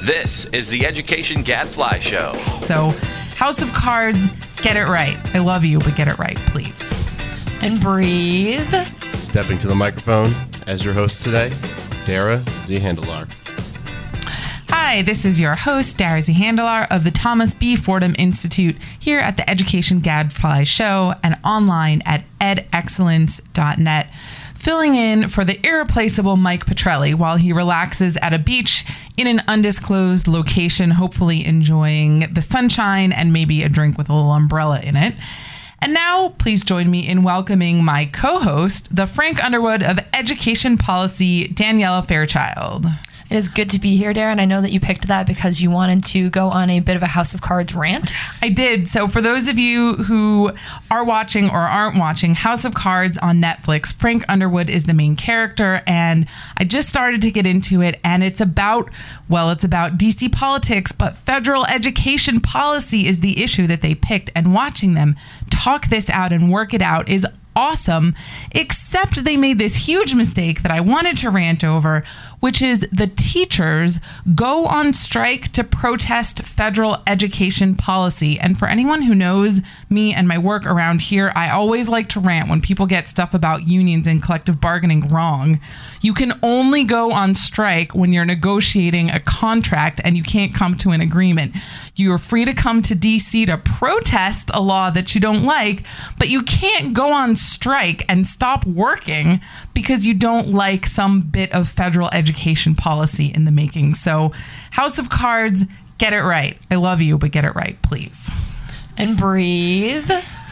This is the Education Gadfly Show. So, House of Cards, get it right. I love you, but get it right, please. And breathe. Stepping to the microphone as your host today, Dara Z. Handelaar. Hi, this is your host, Dara Z. Handelaar of the Thomas B. Fordham Institute here at the Education Gadfly Show and online at edexcellence.net. Filling in for the irreplaceable Mike Petrelli while he relaxes at a beach in an undisclosed location, hopefully enjoying the sunshine and maybe a drink with a little umbrella in it. And now, please join me in welcoming my co-host, the Frank Underwood of Education Policy, Daniela Fairchild. It is good to be here, Darren. I know that you picked that because you wanted to go on a bit of a House of Cards rant. I did. So for those of you who are watching or aren't watching House of Cards on Netflix, Frank Underwood is the main character, and I just started to get into it, and it's about DC politics, but federal education policy is the issue that they picked, and watching them talk this out and work it out is awesome, except they made this huge mistake that I wanted to rant over, which is the teachers go on strike to protest federal education policy. And for anyone who knows me and my work around here, I always like to rant when people get stuff about unions and collective bargaining wrong. You can only go on strike when you're negotiating a contract and you can't come to an agreement. You're free to come to DC to protest a law that you don't like, but you can't go on strike and stop working because you don't like some bit of federal education policy in the making. So, House of Cards, get it right. I love you, but get it right, please. And breathe.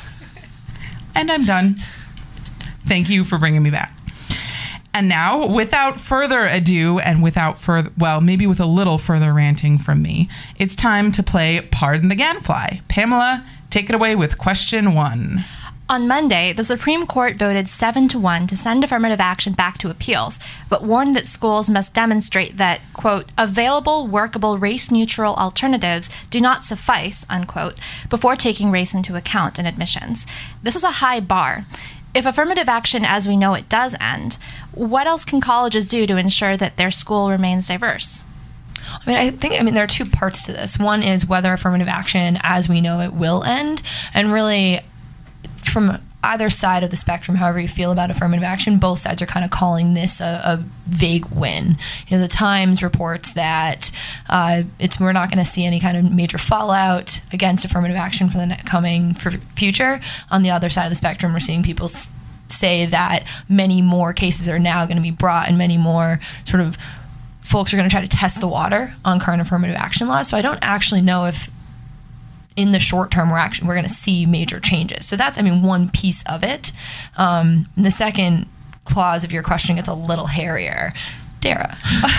And I'm done. Thank you for bringing me back. And now, without further ado, and maybe with a little further ranting from me, it's time to play Pardon the Gadfly. Pamela, take it away with question 1. On Monday, the Supreme Court voted 7-1 to send affirmative action back to appeals, but warned that schools must demonstrate that, quote, available workable race-neutral alternatives do not suffice, unquote, before taking race into account in admissions. This is a high bar. If affirmative action as we know it does end, what else can colleges do to ensure that their school remains diverse? I think there are two parts to this. One is whether affirmative action as we know it will end, and really from either side of the spectrum, however you feel about affirmative action, both sides are kind of calling this a vague win. The Times reports that we're not going to see any kind of major fallout against affirmative action for the coming future. On the other side of the spectrum, we're seeing people say that many more cases are now going to be brought and many more sort of folks are going to try to test the water on current affirmative action laws. So I don't actually know if in the short term we're going to see major changes. So that's, one piece of it. The second clause of your question gets a little hairier. Dara.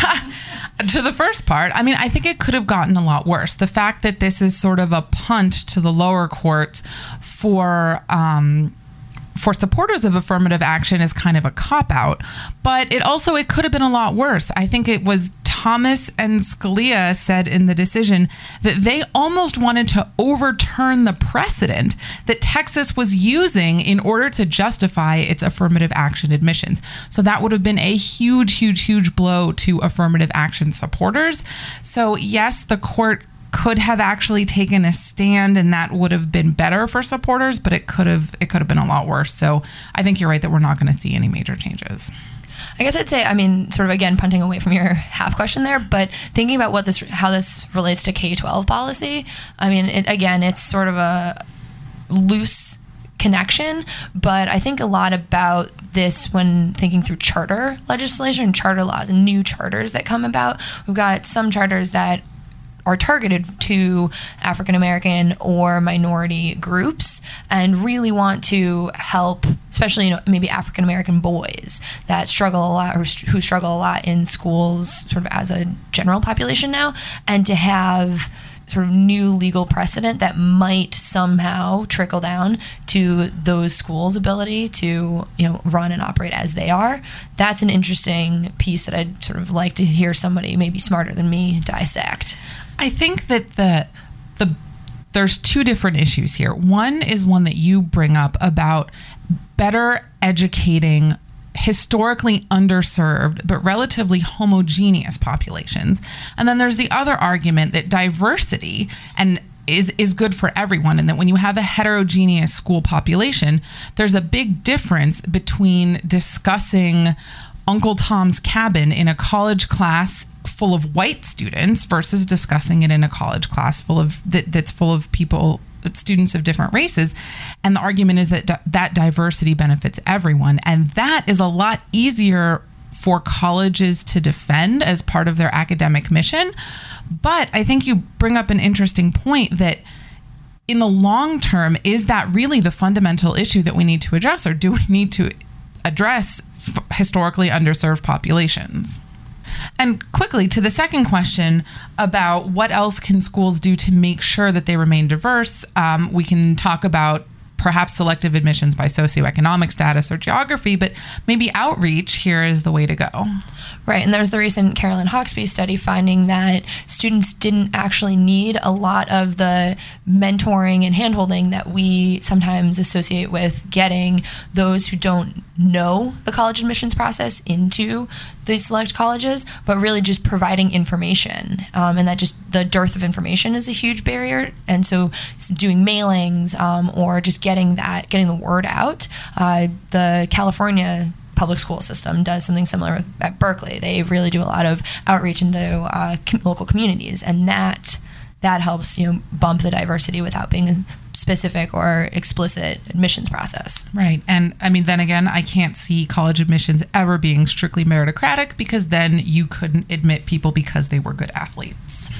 To the first part, I think it could have gotten a lot worse. The fact that this is sort of a punt to the lower courts for supporters of affirmative action is kind of a cop-out, but it could have been a lot worse. I think it was Thomas and Scalia said in the decision that they almost wanted to overturn the precedent that Texas was using in order to justify its affirmative action admissions. So that would have been a huge, huge, huge blow to affirmative action supporters. So yes, the court could have actually taken a stand and that would have been better for supporters, but it could have been a lot worse. So I think you're right that we're not going to see any major changes. I guess I'd say, sort of again, punting away from your half question there, but thinking about how this relates to K-12 policy, it's sort of a loose connection, but I think a lot about this when thinking through charter legislation and charter laws and new charters that come about. We've got some charters that are targeted to African American or minority groups and really want to help, especially maybe African American boys that struggle a lot or who struggle a lot in schools sort of as a general population now, and to have sort of new legal precedent that might somehow trickle down to those schools' ability to run and operate as they are. That's an interesting piece that I'd sort of like to hear somebody maybe smarter than me dissect. I think that there's two different issues here. One is one that you bring up about better educating historically underserved but relatively homogeneous populations. And then there's the other argument that diversity is good for everyone, and that when you have a heterogeneous school population, there's a big difference between discussing Uncle Tom's Cabin in a college class full of white students versus discussing it in a college class that's full of people, students of different races. And the argument is that that diversity benefits everyone, and that is a lot easier for colleges to defend as part of their academic mission. But I think you bring up an interesting point that in the long term, is that really the fundamental issue that we need to address, or do we need to address historically underserved populations? And quickly to the second question about what else can schools do to make sure that they remain diverse, we can talk about perhaps selective admissions by socioeconomic status or geography, but maybe outreach here is the way to go. Right, and there's the recent Carolyn Hawksby study finding that students didn't actually need a lot of the mentoring and handholding that we sometimes associate with getting those who don't know the college admissions process into these select colleges, but really just providing information. And that just the dearth of information is a huge barrier. And so doing mailings or just getting the word out. The California public school system does something similar at Berkeley. They really do a lot of outreach into local communities, and that helps bump the diversity without being a specific or explicit admissions process. Right. And I mean, then again, I can't see college admissions ever being strictly meritocratic, because then you couldn't admit people because they were good athletes.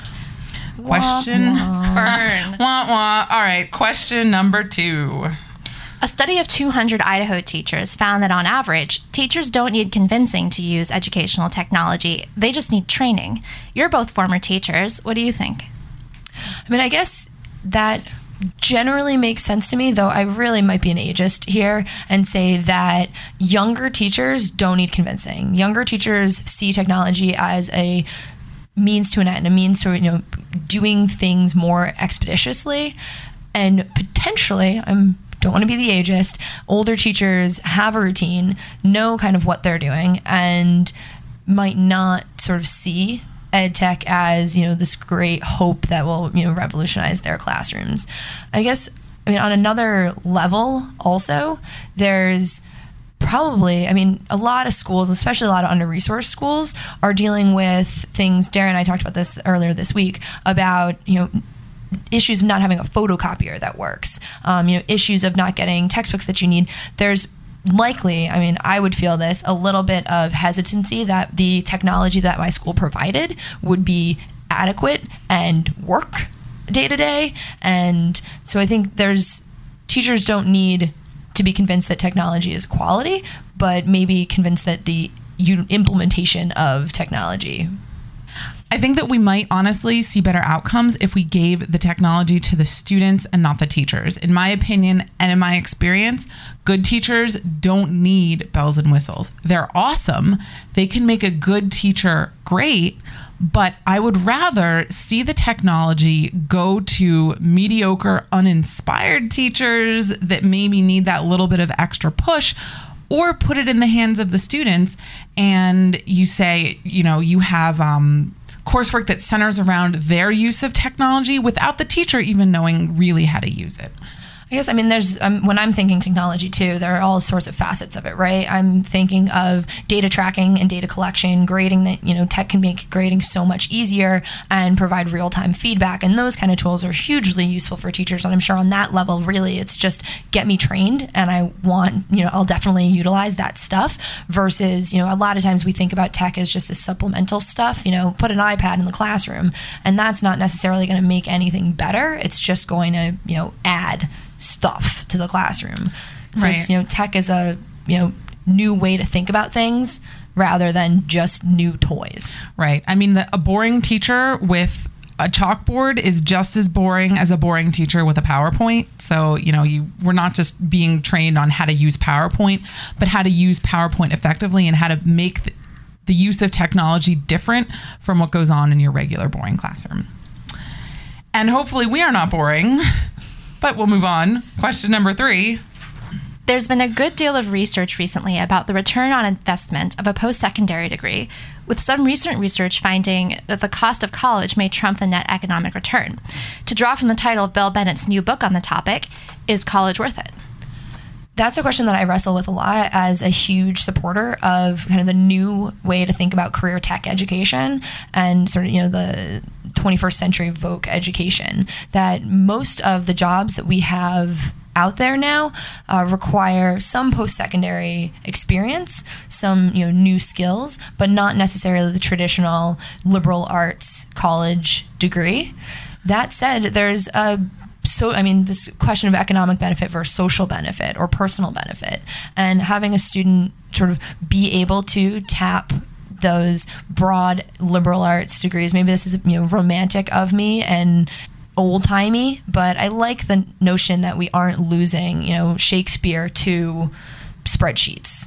Question. Burn. Wah, wah. All right. Question number 2. A study of 200 Idaho teachers found that on average, teachers don't need convincing to use educational technology. They just need training. You're both former teachers. What do you think? I mean, I guess that generally makes sense to me, though I really might be an ageist here and say that younger teachers don't need convincing. Younger teachers see technology as a means to an end, a means to doing things more expeditiously, and potentially, don't want to be the ageist, older teachers have a routine, know kind of what they're doing, and might not sort of see ed tech as this great hope that will revolutionize their classrooms. I guess on another level also, there's probably a lot of schools, especially a lot of under-resourced schools, are dealing with things. Darren and I talked about this earlier this week about issues of not having a photocopier that works, issues of not getting textbooks that you need. There's likely, I would feel this, a little bit of hesitancy that the technology that my school provided would be adequate and work day to day. And so I think teachers don't need to be convinced that technology is quality, but maybe convinced that the implementation of technology. I think that we might honestly see better outcomes if we gave the technology to the students and not the teachers. In my opinion and in my experience, good teachers don't need bells and whistles. They're awesome. They can make a good teacher great, but I would rather see the technology go to mediocre, uninspired teachers that maybe need that little bit of extra push, or put it in the hands of the students and you say, you have coursework that centers around their use of technology without the teacher even knowing really how to use it. I guess, there's, when I'm thinking technology too, there are all sorts of facets of it, right? I'm thinking of data tracking and data collection, grading that, tech can make grading so much easier and provide real-time feedback. And those kind of tools are hugely useful for teachers. And I'm sure on that level, really, it's just get me trained. And I want, I'll definitely utilize that stuff versus, a lot of times we think about tech as just this supplemental stuff, put an iPad in the classroom. And that's not necessarily going to make anything better. It's just going to, add stuff to the classroom. So right. It's, tech is a, new way to think about things rather than just new toys. Right. A boring teacher with a chalkboard is just as boring as a boring teacher with a PowerPoint. So, we're not just being trained on how to use PowerPoint, but how to use PowerPoint effectively and how to make the use of technology different from what goes on in your regular boring classroom. And hopefully we are not boring. But we'll move on. Question number 3. There's been a good deal of research recently about the return on investment of a post-secondary degree, with some recent research finding that the cost of college may trump the net economic return. To draw from the title of Bill Bennett's new book on the topic, Is College Worth It? That's a question that I wrestle with a lot as a huge supporter of kind of the new way to think about career tech education and sort of, the 21st century voc education, that most of the jobs that we have out there now require some post-secondary experience, some new skills, but not necessarily the traditional liberal arts college degree. That said, there's this question of economic benefit versus social benefit or personal benefit, and having a student sort of be able to tap those broad liberal arts degrees. Maybe this is romantic of me and old-timey, but I like the notion that we aren't losing, Shakespeare to spreadsheets.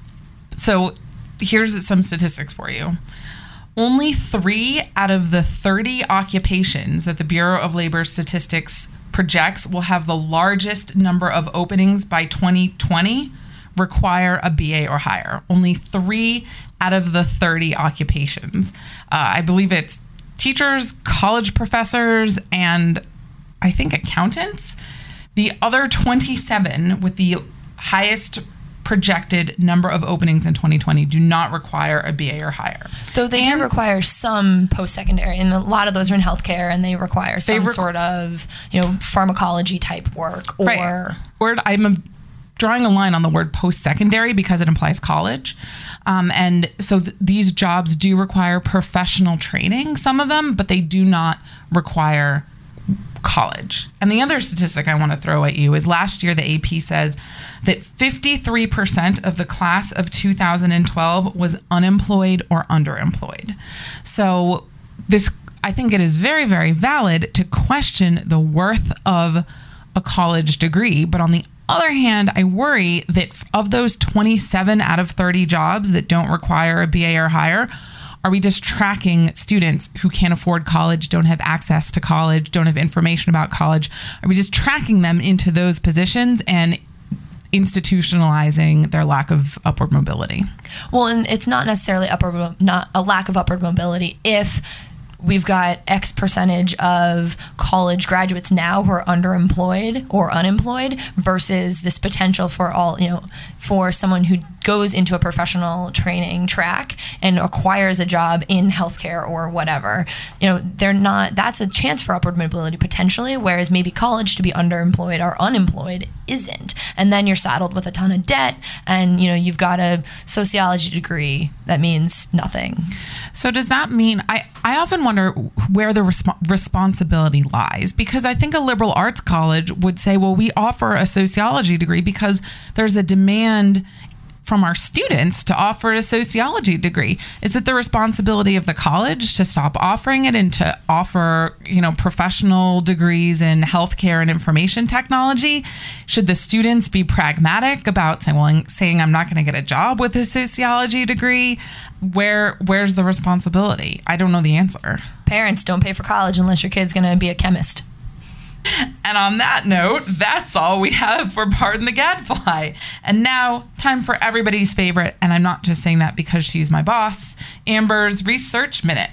So here's some statistics for you. Only 3 out of the 30 occupations that the Bureau of Labor Statistics projects will have the largest number of openings by 2020 require a BA or higher. Only 3 out of the 30 occupations. I believe it's teachers, college professors, and I think accountants. The other 27 with the highest projected number of openings in 2020 do not require a BA or higher. Though they do require some post-secondary, and a lot of those are in healthcare, and they require some sort of, pharmacology type work or... Right. I'm drawing a line on the word post-secondary because it implies college. And so these jobs do require professional training, some of them, but they do not require college. And the other statistic I want to throw at you is last year the AP said that 53% of the class of 2012 was unemployed or underemployed. So I think it is very, very valid to question the worth of a college degree. But on the other hand, I worry that of those 27 out of 30 jobs that don't require a BA or higher, are we just tracking students who can't afford college, don't have access to college, don't have information about college? Are we just tracking them into those positions and institutionalizing their lack of upward mobility? Well, and it's not necessarily not a lack of upward mobility if we've got X percentage of college graduates now who are underemployed or unemployed versus this potential for for someone who goes into a professional training track and acquires a job in healthcare or whatever. That's a chance for upward mobility potentially, whereas maybe college to be underemployed or unemployed isn't. And then you're saddled with a ton of debt and, you've got a sociology degree that means nothing. So does that mean, I often wonder where the responsibility lies, because I think a liberal arts college would say, well, we offer a sociology degree because there's a demand from our students to offer a sociology degree. Is it the responsibility of the college to stop offering it and to offer, professional degrees in healthcare and information technology? Should the students be pragmatic about saying I'm not going to get a job with a sociology degree? Where's the responsibility? I don't know the answer. Parents, don't pay for college unless your kid's going to be a chemist. And on that note, that's all we have for Pardon the Gadfly. And now, time for everybody's favorite, and I'm not just saying that because she's my boss, Amber's Research Minute.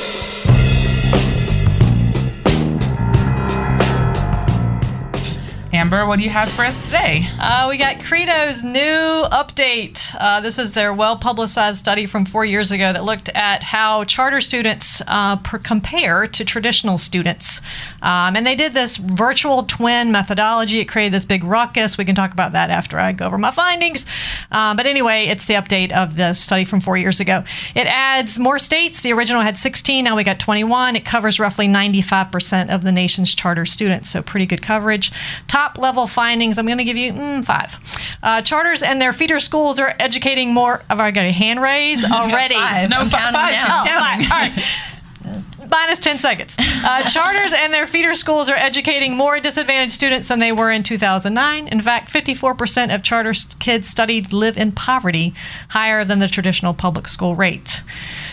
Amber, what do you have for us today? We got Credo's new update. This is their well-publicized study from 4 years ago that looked at how charter students compare to traditional students. And they did this virtual twin methodology. It created this big ruckus. We can talk about that after I go over my findings. But anyway, it's the update of the study from 4 years ago. It adds more states. The original had 16. Now we got 21. It covers roughly 95% of the nation's charter students. So pretty good coverage. Top level findings, I'm going to give you 5. Charters and their feeder schools are educating more. Have I got a hand raise already? No, 5. All right. Minus 10 seconds. Charters and their feeder schools are educating more disadvantaged students than they were in 2009. In fact, 54% of charter kids studied live in poverty, higher than the traditional public school rate.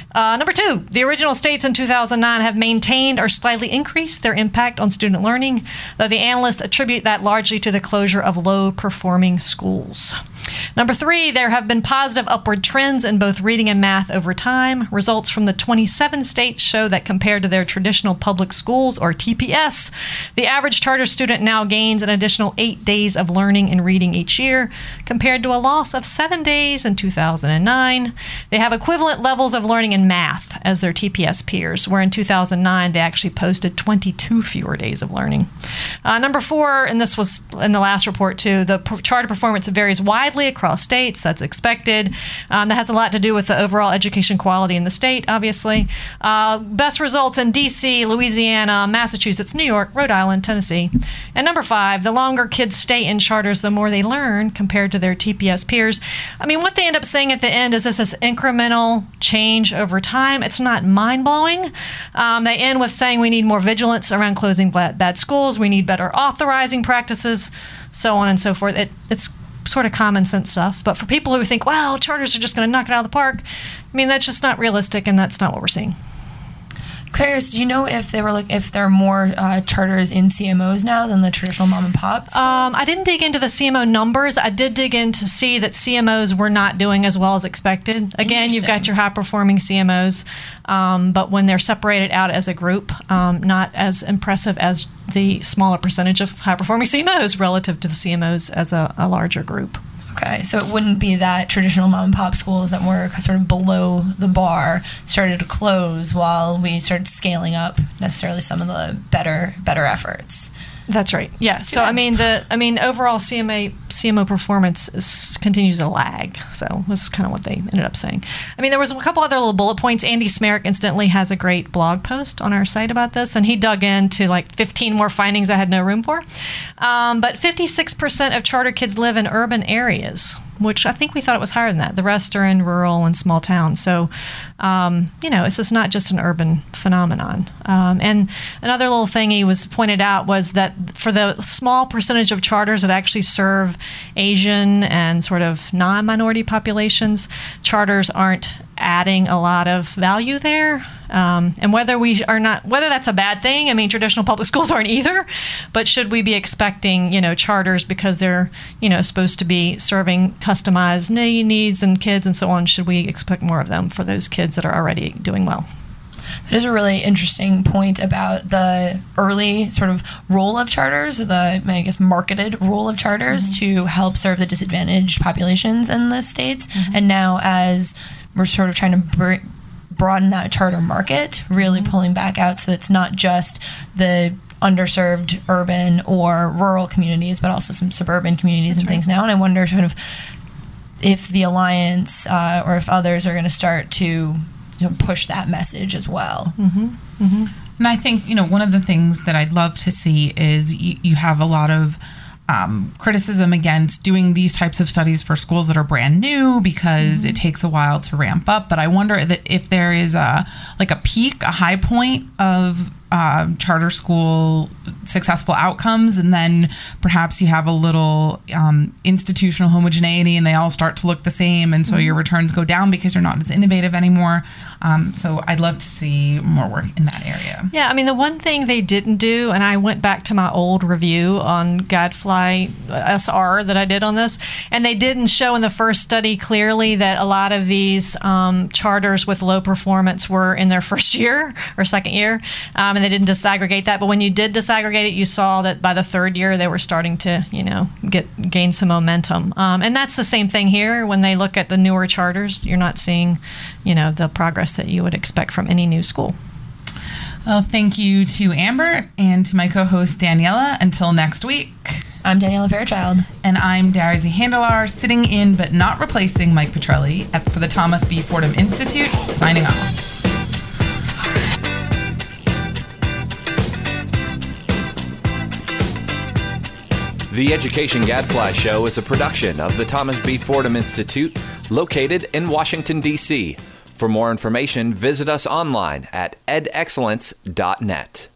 Number 2, the original states in 2009 have maintained or slightly increased their impact on student learning, though the analysts attribute that largely to the closure of low-performing schools. Number 3, there have been positive upward trends in both reading and math over time. Results from the 27 states show that compared to their traditional public schools, or TPS, the average charter student now gains an additional 8 days of learning and reading each year, compared to a loss of 7 days in 2009. They have equivalent levels of learning in math as their TPS peers, where in 2009 they actually posted 22 fewer days of learning. Number 4, and this was in the last report too, the charter performance varies widely across states. That's expected. That has a lot to do with the overall education quality in the state, obviously. Best results in D.C., Louisiana, Massachusetts, New York, Rhode Island, Tennessee. And number 5, the longer kids stay in charters, the more they learn compared to their TPS peers. I mean, what they end up saying at the end is this incremental change over time. It's not mind-blowing. They end with saying we need more vigilance around closing bad schools. We need better authorizing practices, so on and so forth. It's sort of common sense stuff. But for people who think, wow, charters are just going to knock it out of the park, I mean, that's just not realistic, and that's not what we're seeing. Curious, do you know if there are more charters in CMOs now than the traditional mom and pop schools? I didn't dig into the CMO numbers. I did dig in to see that CMOs were not doing as well as expected. Again, you've got your high-performing CMOs, but when they're separated out as a group, not as impressive as the smaller percentage of high-performing CMOs relative to the CMOs as a larger group. Okay, so it wouldn't be that traditional mom and pop schools that were sort of below the bar started to close while we started scaling up necessarily some of the better efforts. That's right. Yeah. So I mean, overall CMO performance continues to lag. So that's kind of what they ended up saying. I mean, there was a couple other little bullet points. Andy Smerick incidentally has a great blog post on our site about this, and he dug into like 15 more findings I had no room for. But 56% of charter kids live in urban areas, which I think we thought it was higher than that. The rest are in rural and small towns. So, this is not just an urban phenomenon. And another little thing he pointed out was that for the small percentage of charters that actually serve Asian and sort of non-minority populations, charters aren't adding a lot of value there. And whether that's a bad thing, I mean, traditional public schools aren't either, but should we be expecting, charters because they're, supposed to be serving customized needs and kids and so on, should we expect more of them for those kids that are already doing well? That is a really interesting point about the early sort of role of charters, or the, marketed role of charters to help serve the disadvantaged populations in the states. And now as we're sort of trying to broaden that charter market, really pulling back out so it's not just the underserved urban or rural communities, but also some suburban communities and things now. And I wonder sort of if the Alliance or if others are going to start to push that message as well. And I think, one of the things that I'd love to see is you have a lot of criticism against doing these types of studies for schools that are brand new because it takes a while to ramp up. But I wonder that if there is a peak, a high point of charter school successful outcomes, and then perhaps you have a little institutional homogeneity and they all start to look the same, and so your returns go down because you're not as innovative anymore. So I'd love to see more work in that area. Yeah, I mean, the one thing they didn't do, and I went back to my old review on Gadfly SR that I did on this, and they didn't show in the first study clearly that a lot of these charters with low performance were in their first year or second year, and they didn't disaggregate that. But when you did disaggregate it, you saw that by the third year they were starting to, gain some momentum. And that's the same thing here. When they look at the newer charters, you're not seeing, the progress that you would expect from any new school. Well, thank you to Amber and to my co-host Daniela. Until next week. I'm Daniela Fairchild. And I'm Darzi Handelar, sitting in but not replacing Mike Petrelli for the Thomas B. Fordham Institute, signing off. The Education Gadfly Show is a production of the Thomas B. Fordham Institute, located in Washington, D.C. For more information, visit us online at edexcellence.net.